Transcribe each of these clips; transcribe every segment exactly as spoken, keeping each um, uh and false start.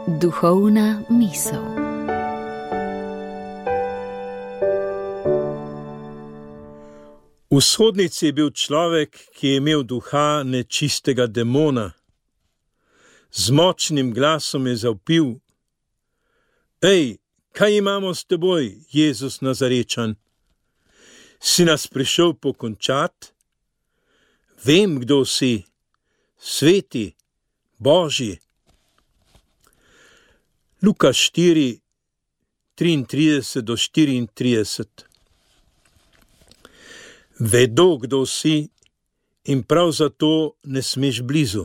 Duhovna misel. V sodnici je bil človek, ki je imel duha nečistega demona. Z močnim glasom je zavpil: Ej, kaj imamo s teboj, Jezus Nazarečan? Si nas prišel pokončat? Vem, kdo si, sveti, Božji. Luka štiri, triintrideset do štiriintrideset. Vedo, kdo si, in prav zato ne smeš blizu.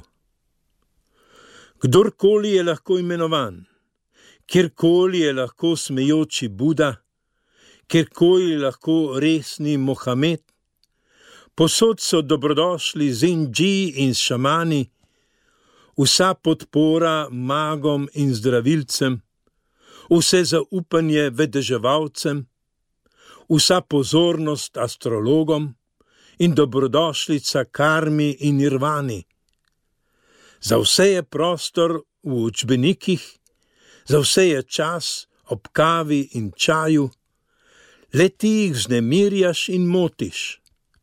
Kdorkoli je lahko imenovan, kjerkoli je lahko smejoči Buda, kjerkoli je lahko resni Mohamed, posod so dobrodošli zenji in šamani, vsa podpora magom in zdravilcem, vse zaupanje vedeževalcem, vsa pozornost astrologom in dobrodošlica karmi in nirvani. Za vse je prostor v učbenikih, za vse je čas ob kavi in čaju, le ti jih vznemirjaš in motiš.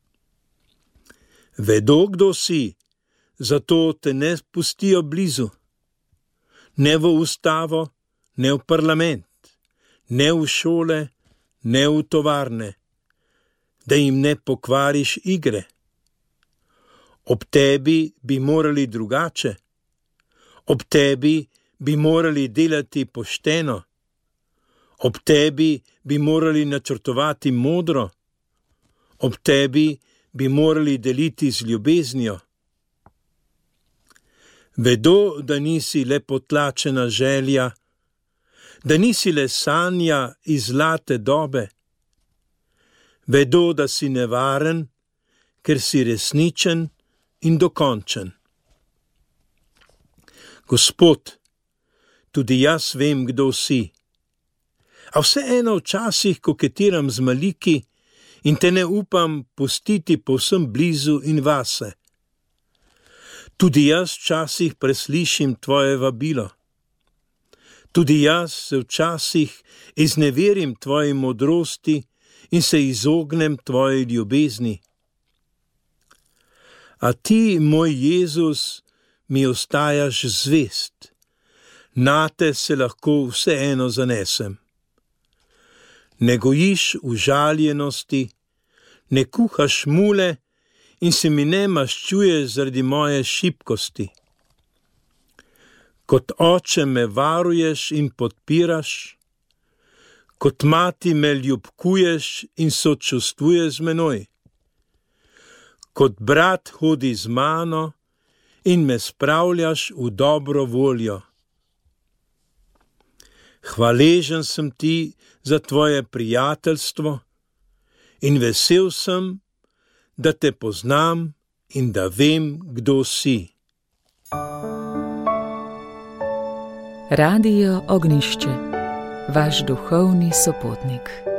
Vedo, kdo si, zato te ne pustijo blizu. Ne v ustavo, ne v parlament, ne v šole, ne v tovarne, da jim ne pokvariš igre. Ob tebi bi morali drugače, ob tebi bi morali delati pošteno, ob tebi bi morali načrtovati modro, ob tebi bi morali deliti z ljubeznijo. Vedo, da nisi le potlačena želja, da nisi le sanja iz zlate dobe. Vedo, da si nevaren, ker si resničen in dokončen. Gospod, tudi jaz vem, kdo si, a vseeno včasih koketiram z maliki in te ne upam pustiti povsem blizu in vase. Tudi jaz včasih preslišim tvoje vabilo. Tudi jaz se včasih izneverim tvoji modrosti in se izognem tvoji ljubezni. A ti, moj Jezus, mi ostajaš zvest. Nate se lahko vseeno zanesem. Ne gojiš užaljenosti, ne kuhaš mule in se mi ne maščuješ zaradi moje šibkosti. Kot oče me varuješ in podpiraš, kot mati me ljubkuješ in sočustvuješ z menoj. Kot brat hodi z mano in me spravljaš v dobro voljo. Hvaležen sem ti za tvoje prijateljstvo in vesel sem, da te poznam in da vem, kdo si. Radio Ognjišče, vaš duhovni sopotnik.